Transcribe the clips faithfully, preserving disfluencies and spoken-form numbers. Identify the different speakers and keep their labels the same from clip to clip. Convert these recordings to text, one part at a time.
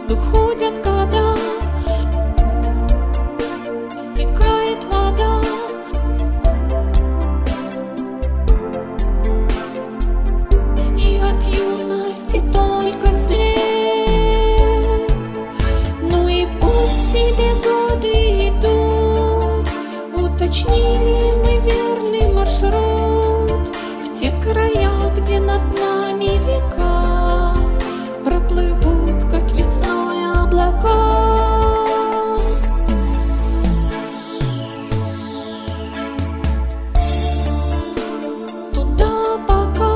Speaker 1: Уходят года, стекает вода, и от юности только след. Ну и пусть себе годы идут, уточнили мы верный маршрут в те края, где над нами века проплывут, как весной, облака. Туда пока,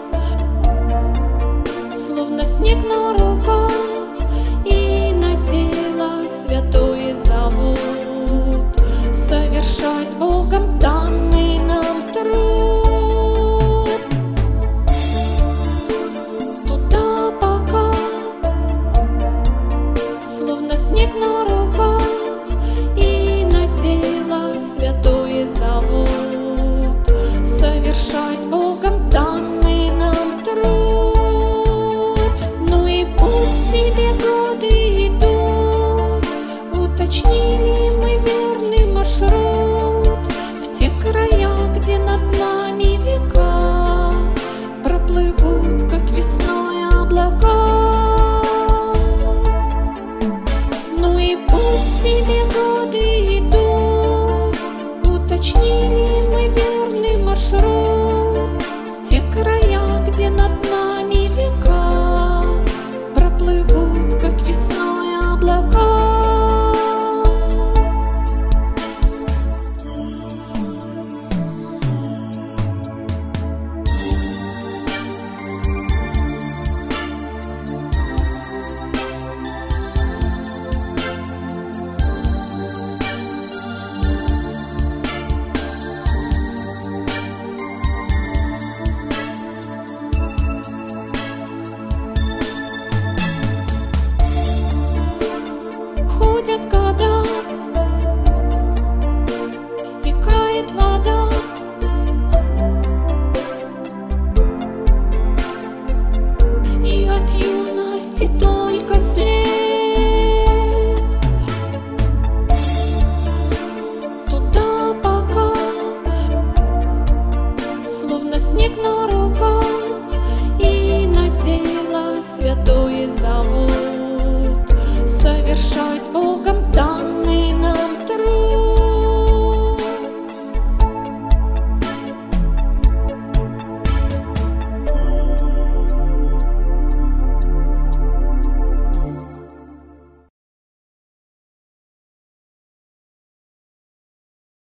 Speaker 1: словно снег на руках, и на дело святое зовут совершать Богом дан.